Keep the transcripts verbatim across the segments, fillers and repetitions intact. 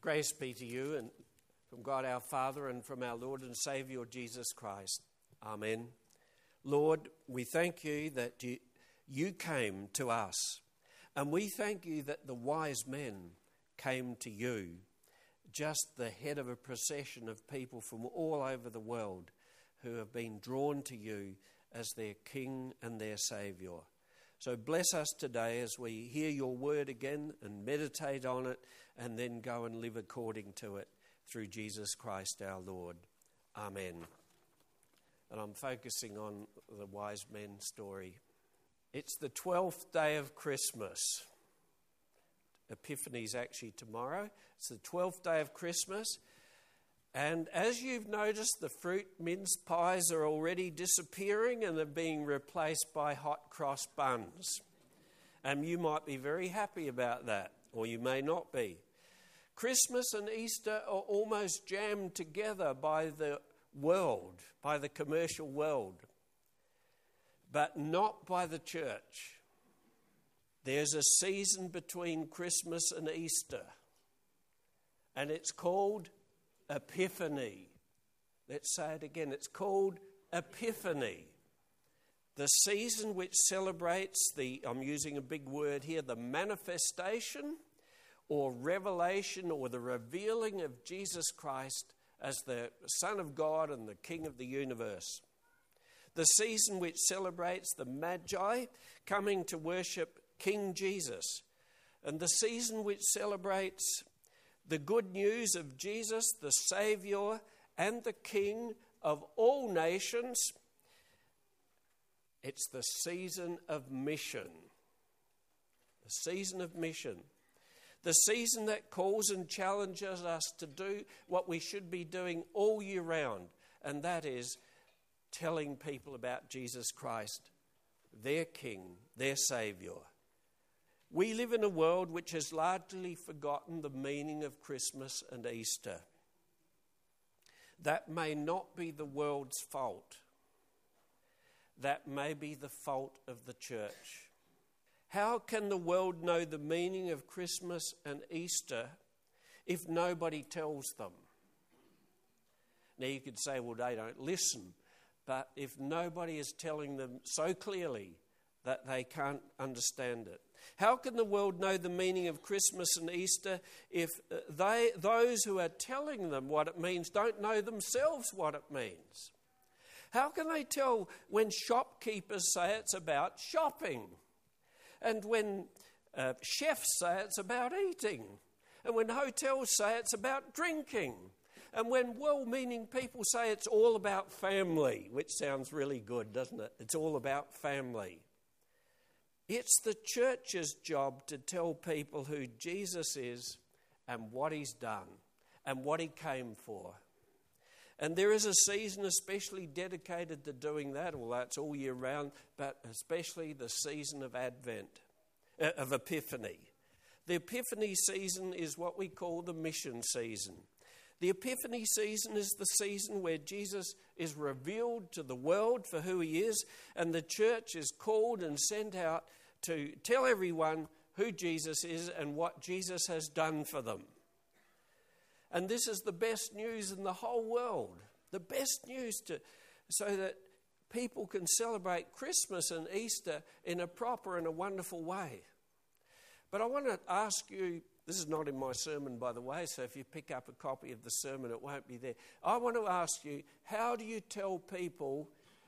Grace be to you and from God our Father and from our Lord and Saviour Jesus Christ. Amen. Lord, we thank you that you, you came to us, and we thank you that the wise men came to you, just the head of a procession of people from all over the world who have been drawn to you as their King and their Saviour. So bless us today as we hear your word again and meditate on it and then go and live according to it through Jesus Christ our Lord. Amen. And I'm focusing on the wise men story. It's the twelfth day of Christmas. Epiphany's actually tomorrow. It's the twelfth day of Christmas. And as you've noticed, the fruit mince pies are already disappearing and they're being replaced by hot cross buns. And you might be very happy about that, or you may not be. Christmas and Easter are almost jammed together by the world, by the commercial world, but not by the church. There's a season between Christmas and Easter, and it's called Epiphany. Let's say it again. It's called Epiphany. The season which celebrates the, I'm using a big word here, the manifestation or revelation or the revealing of Jesus Christ as the Son of God and the King of the universe. The season which celebrates the Magi coming to worship King Jesus. And the season which celebrates the good news of Jesus, the Saviour and the King of all nations. It's the season of mission. The season of mission. The season that calls and challenges us to do what we should be doing all year round, and that is telling people about Jesus Christ, their King, their Saviour. We live in a world which has largely forgotten the meaning of Christmas and Easter. That may not be the world's fault. That may be the fault of the church. How can the world know the meaning of Christmas and Easter if nobody tells them? Now you could say, well, they don't listen. But if nobody is telling them so clearly that they can't understand it. How can the world know the meaning of Christmas and Easter if they, those who are telling them what it means don't know themselves what it means? How can they tell when shopkeepers say it's about shopping, and when uh, chefs say it's about eating, and when hotels say it's about drinking, and when well-meaning people say it's all about family, which sounds really good, doesn't it? It's all about family. It's the church's job to tell people who Jesus is and what he's done and what he came for. And there is a season especially dedicated to doing that, although it's all year round, but especially the season of Advent, uh, of Epiphany. The Epiphany season is what we call the mission season. The Epiphany season is the season where Jesus is revealed to the world for who he is, and the church is called and sent out to tell everyone who Jesus is and what Jesus has done for them. And this is the best news in the whole world, the best news to, so that people can celebrate Christmas and Easter in a proper and a wonderful way. But I want to ask you, this is not in my sermon, by the way, so if you pick up a copy of the sermon, it won't be there. I want to ask you, how do you tell people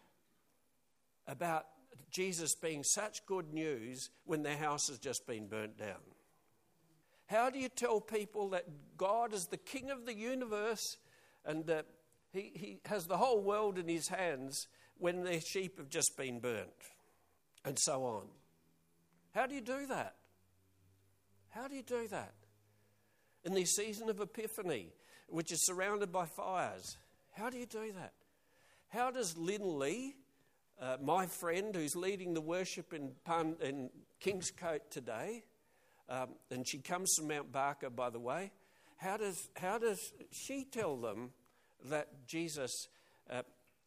about Jesus being such good news when their house has just been burnt down? How do you tell people that God is the King of the universe and that he, he has the whole world in his hands when their sheep have just been burnt? And so on. How do you do that? How do you do that? In the season of Epiphany, which is surrounded by fires, how do you do that? How does Lynn Lee, uh, my friend who's leading the worship in, Pun, in Kingscote today, um, and she comes from Mount Barker, by the way, how does, how does she tell them that Jesus uh,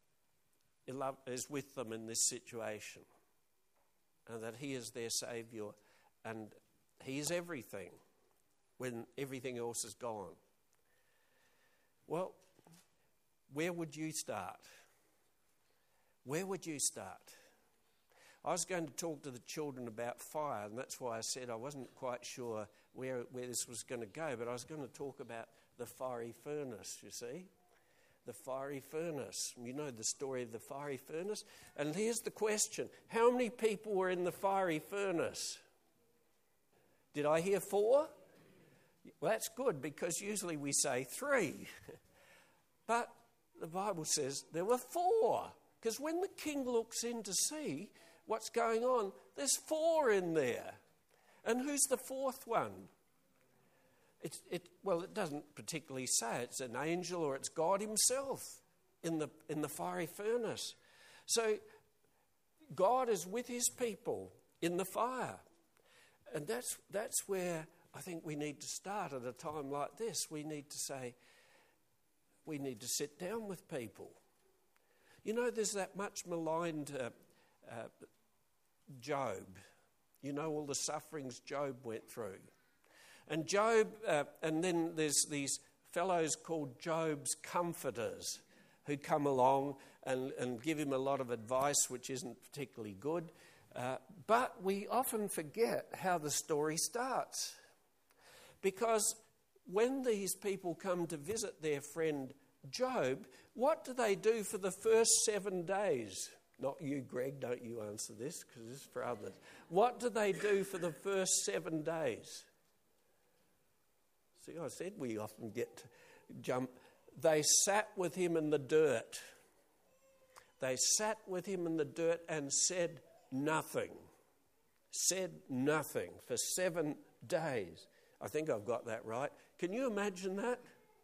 is with them in this situation and that he is their Saviour and he is everything? when everything else is gone? Well, where would you start? Where would you start? I was going to talk to the children about fire, and that's why I said I wasn't quite sure where, where this was going to go, but I was going to talk about the fiery furnace, you see. The fiery furnace. You know the story of the fiery furnace? And here's the question. How many people were in the fiery furnace? Did I hear four? Well, that's good, because usually we say three. But the Bible says there were four. Because when the king looks in to see what's going on, there's four in there. And who's the fourth one? It's, it, well, it doesn't particularly say it's an angel or it's God himself in the, in the fiery furnace. So God is with his people in the fire. And that's, that's where I think we need to start at a time like this. We need to say, we need to sit down with people. You know, there's that much maligned uh, uh, Job. You know all the sufferings Job went through. And Job, uh, and then there's these fellows called Job's comforters who come along and, and give him a lot of advice, which isn't particularly good. Uh, but we often forget how the story starts. Because when these people come to visit their friend Job, what do they do for the first seven days? Not you, Greg, don't you answer this, because this is for others. What do they do for the first seven days? See, I said we often get to jump. They sat with him in the dirt. They sat with him in the dirt and said nothing. Said nothing for seven days. I think I've got that right. Can you imagine that?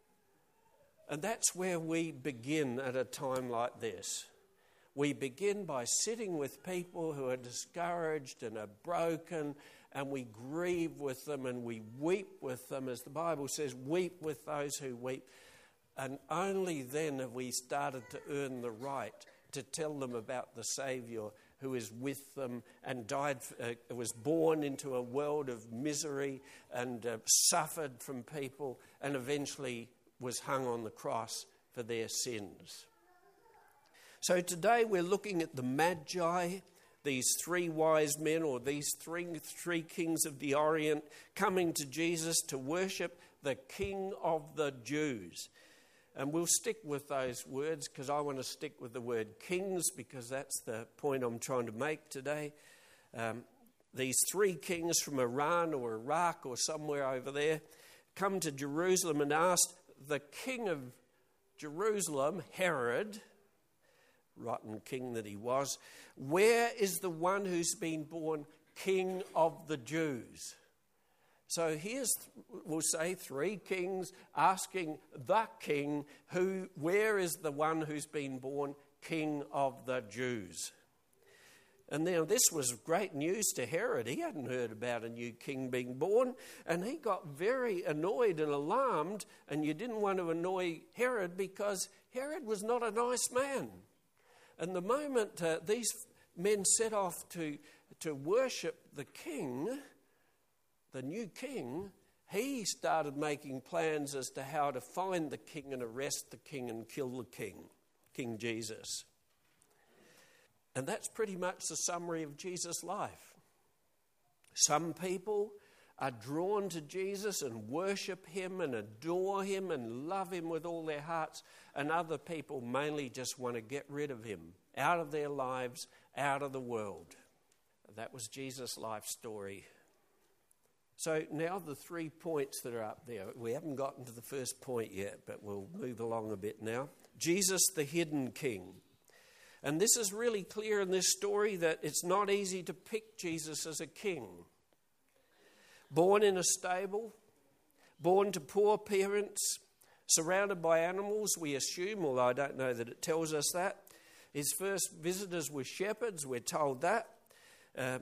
And that's where we begin at a time like this. We begin by sitting with people who are discouraged and are broken, and we grieve with them and we weep with them. As the Bible says, weep with those who weep. And only then have we started to earn the right to tell them about the Saviour who is with them and died, uh, was born into a world of misery and uh, suffered from people and eventually was hung on the cross for their sins. So today we're looking at the Magi, these three wise men, or these three, three kings of the Orient, coming to Jesus to worship the King of the Jews. And we'll stick with those words because I want to stick with the word kings, because that's the point I'm trying to make today. Um, these three kings from Iran or Iraq or somewhere over there come to Jerusalem and asked the king of Jerusalem, Herod, rotten king that he was, where is the one who's been born King of the Jews? So here's, we'll say, three kings asking the king, who, where is the one who's been born King of the Jews? And now this was great news to Herod. He hadn't heard about a new king being born, and he got very annoyed and alarmed, and you didn't want to annoy Herod because Herod was not a nice man. And the moment uh, these men set off to, to worship the king, the new king, he started making plans as to how to find the king and arrest the king and kill the king, King Jesus. And that's pretty much the summary of Jesus' life. Some people are drawn to Jesus and worship him and adore him and love him with all their hearts, and other people mainly just want to get rid of him, out of their lives, out of the world. That was Jesus' life story. So now the three points that are up there. We haven't gotten to the first point yet, but we'll move along a bit now. Jesus, the hidden king. And this is really clear in this story that it's not easy to pick Jesus as a king. Born in a stable, born to poor parents, surrounded by animals, we assume, although I don't know that it tells us that. His first visitors were shepherds, we're told that. Uh,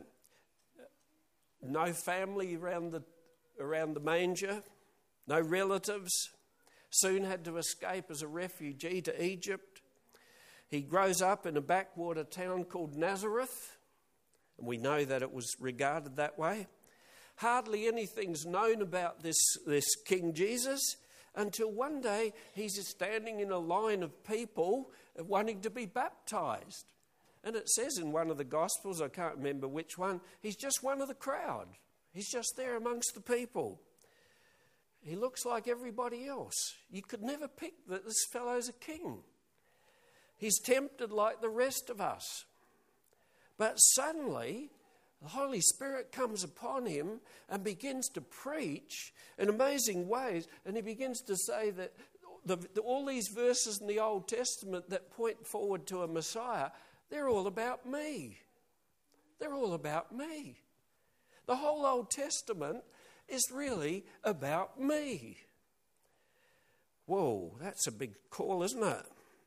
no family around the, around the manger, no relatives. Soon had to escape as a refugee to Egypt. He grows up in a backwater town called Nazareth, and we know that it was regarded that way. hardly anything's known about this, this King Jesus until one day he's standing in a line of people wanting to be baptized. And it says in one of the Gospels, I can't remember which one, he's just one of the crowd. He's just there amongst the people. He looks like everybody else. You could never pick that this fellow's a king. He's tempted like the rest of us. But suddenly, the Holy Spirit comes upon him and begins to preach in amazing ways. And he begins to say that the, the, all these verses in the Old Testament that point forward to a Messiah, they're all about me. They're all about me. The whole Old Testament is really about me. Whoa, that's a big call, isn't it?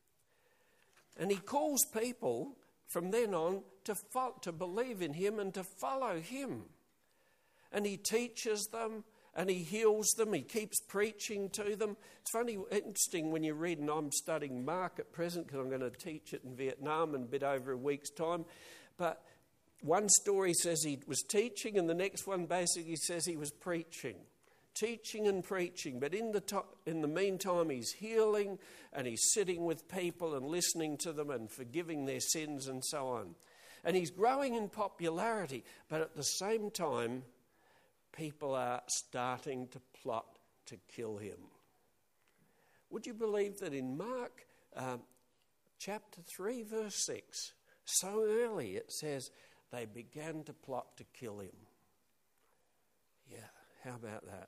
And he calls people from then on to fo- to believe in him and to follow him. And he teaches them and he heals them. He keeps preaching to them. It's funny, interesting when you read, and I'm studying Mark at present because I'm going to teach it in Vietnam in a bit over a week's time. But one story says he was teaching, and the next one basically says he was preaching. Teaching and preaching. But in the to- in the meantime, he's healing and he's sitting with people and listening to them and forgiving their sins and so on. And he's growing in popularity. But at the same time, people are starting to plot to kill him. Would you believe that in Mark um, chapter three, verse six, so early it says they began to plot to kill him? Yeah, how about that?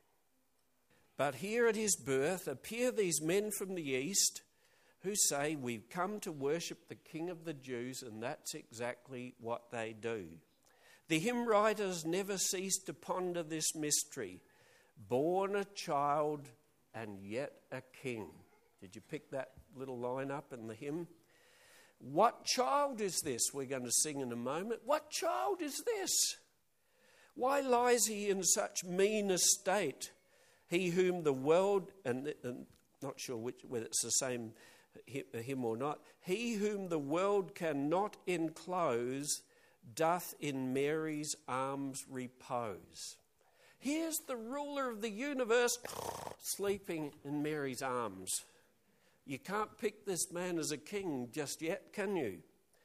But here at his birth appear these men from the east who say, we've come to worship the King of the Jews, and that's exactly what they do. The hymn writers never cease to ponder this mystery. Born a child and yet a king. Did you pick that little line up in the hymn? What child is this? We're going to sing in a moment. What child is this? Why lies he in such mean estate? He whom the world, and, and not sure which, whether it's the same hymn or not, he whom the world cannot enclose doth in Mary's arms repose. Here's the ruler of the universe sleeping in Mary's arms. You can't pick this man as a king just yet, can you?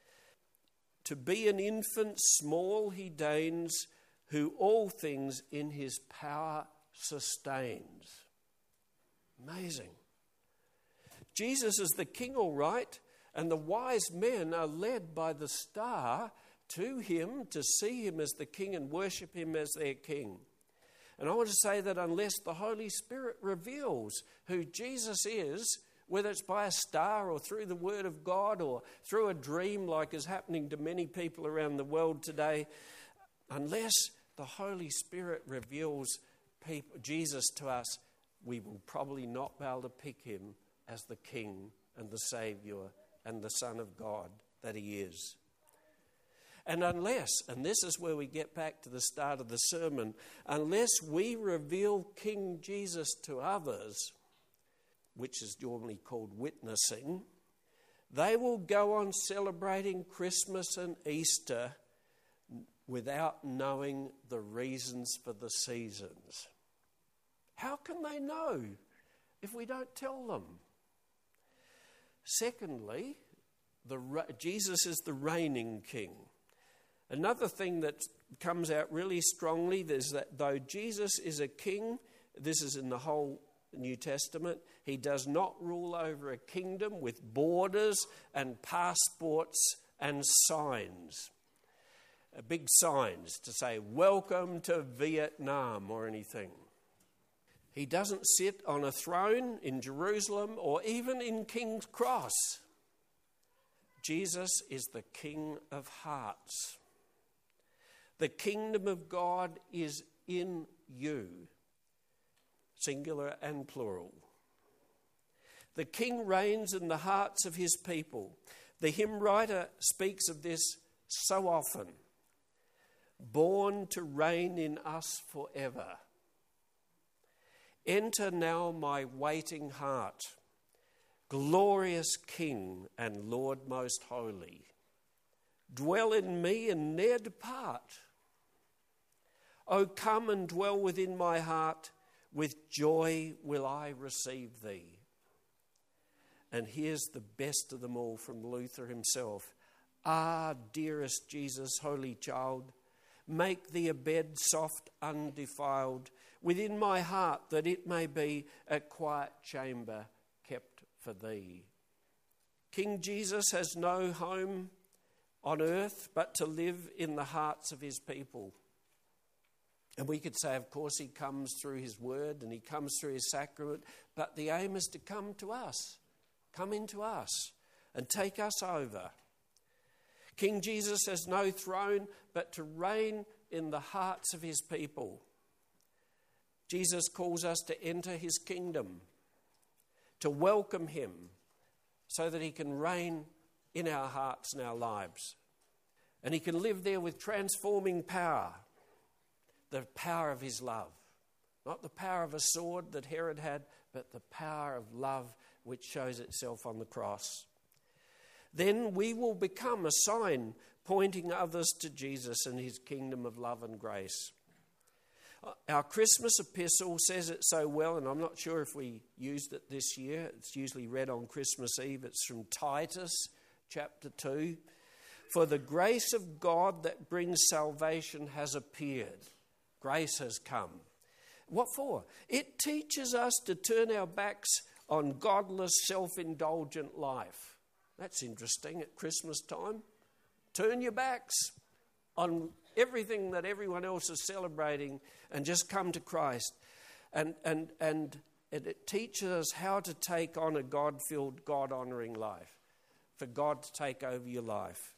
To be an infant small he deigns, who all things in his power sustains. Amazing. Jesus is the king, all right, and the wise men are led by the star to him to see him as the king and worship him as their king. And I want to say that unless the Holy Spirit reveals who Jesus is, whether it's by a star or through the Word of God or through a dream like is happening to many people around the world today, unless the Holy Spirit reveals people, Jesus to us, we will probably not be able to pick him as the King and the Saviour and the Son of God that he is. And unless, and this is where we get back to the start of the sermon, unless we reveal King Jesus to others, which is normally called witnessing, they will go on celebrating Christmas and Easter without knowing the reasons for the seasons. How can they know if we don't tell them? Secondly, the, Jesus is the reigning king. Another thing that comes out really strongly is that though Jesus is a king, this is in the whole New Testament, he does not rule over a kingdom with borders and passports and signs. Uh, big signs to say, welcome to Vietnam or anything. He doesn't sit on a throne in Jerusalem or even in King's Cross. Jesus is the King of hearts. The kingdom of God is in you, singular and plural. The king reigns in the hearts of his people. The hymn writer speaks of this so often. Born to reign in us forever. Enter now my waiting heart, glorious King and Lord most holy. Dwell in me and ne'er depart. Oh, come and dwell within my heart. With joy will I receive thee. And here's the best of them all from Luther himself. Ah, dearest Jesus, holy child, make thee a bed soft, undefiled, within my heart, that it may be a quiet chamber kept for thee. King Jesus has no home on earth but to live in the hearts of his people. And we could say, of course, he comes through his word and he comes through his sacrament, but the aim is to come to us, come into us and take us over. King Jesus has no throne but to reign in the hearts of his people. Jesus calls us to enter his kingdom, to welcome him so that he can reign in our hearts and our lives. And he can live there with transforming power, the power of his love. Not the power of a sword that Herod had, but the power of love which shows itself on the cross. Then we will become a sign pointing others to Jesus and his kingdom of love and grace. Our Christmas epistle says it so well, and I'm not sure if we used it this year. It's usually read on Christmas Eve. It's from Titus chapter two. For the grace of God that brings salvation has appeared. Grace has come. What for? It teaches us to turn our backs on godless, self-indulgent life. That's interesting at Christmas time. Turn your backs on everything that everyone else is celebrating and just come to Christ. And, and, and it teaches us how to take on a God-filled, God-honouring life, for God to take over your life.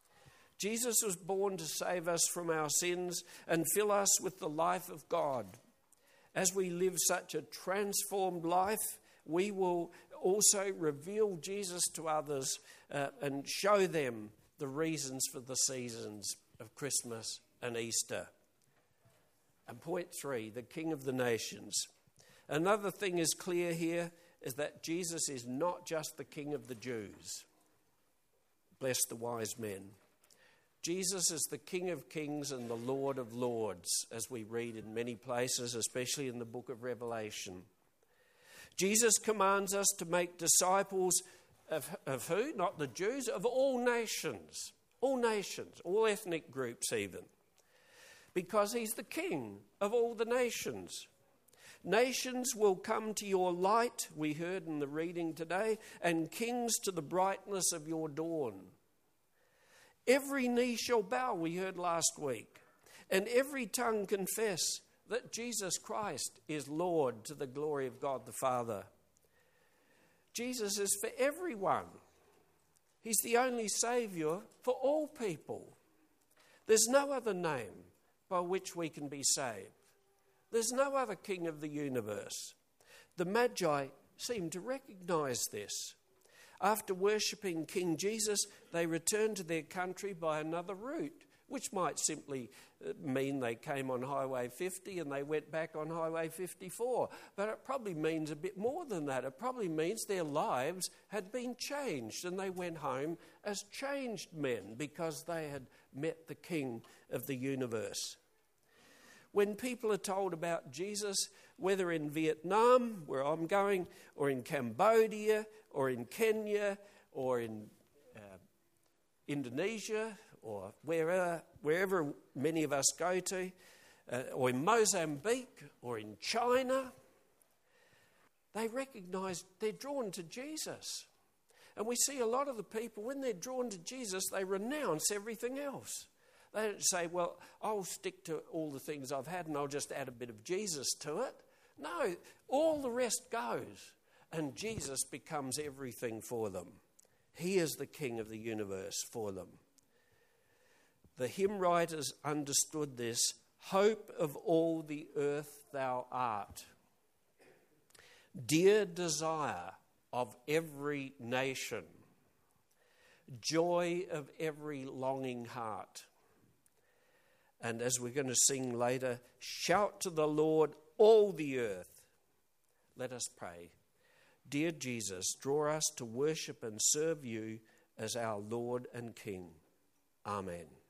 Jesus was born to save us from our sins and fill us with the life of God. As we live such a transformed life, we will also reveal Jesus to others uh, and show them the reasons for the seasons of Christmas and Easter. And point three, the King of the nations. Another thing is clear here is that Jesus is not just the King of the Jews. Bless the wise men. Jesus is the King of kings and the Lord of lords, as we read in many places, especially in the book of Revelation. Jesus commands us to make disciples of, of who? Not the Jews, of all nations. All nations, all ethnic groups even. Because he's the King of all the nations. Nations will come to your light, we heard in the reading today, and kings to the brightness of your dawn. Every knee shall bow, we heard last week, and every tongue confess that Jesus Christ is Lord to the glory of God the Father. Jesus is for everyone. He's the only Saviour for all people. There's no other name by which we can be saved. There's no other King of the universe. The Magi seem to recognise this. After worshipping King Jesus, they returned to their country by another route, which might simply mean they came on Highway fifty and they went back on Highway fifty-four. But it probably means a bit more than that. It probably means their lives had been changed and they went home as changed men because they had met the King of the universe. When people are told about Jesus, whether in Vietnam, where I'm going, or in Cambodia, or in Kenya, or in uh, Indonesia, or wherever, wherever many of us go to, uh, or in Mozambique, or in China, they recognise they're drawn to Jesus. And we see a lot of the people, when they're drawn to Jesus, they renounce everything else. They don't say, well, I'll stick to all the things I've had and I'll just add a bit of Jesus to it. No, all the rest goes and Jesus becomes everything for them. He is the King of the universe for them. The hymn writers understood this. Hope of all the earth thou art. Dear desire of every nation. Joy of every longing heart. And as we're going to sing later, shout to the Lord, all the earth. Let us pray. Dear Jesus, draw us to worship and serve you as our Lord and King. Amen.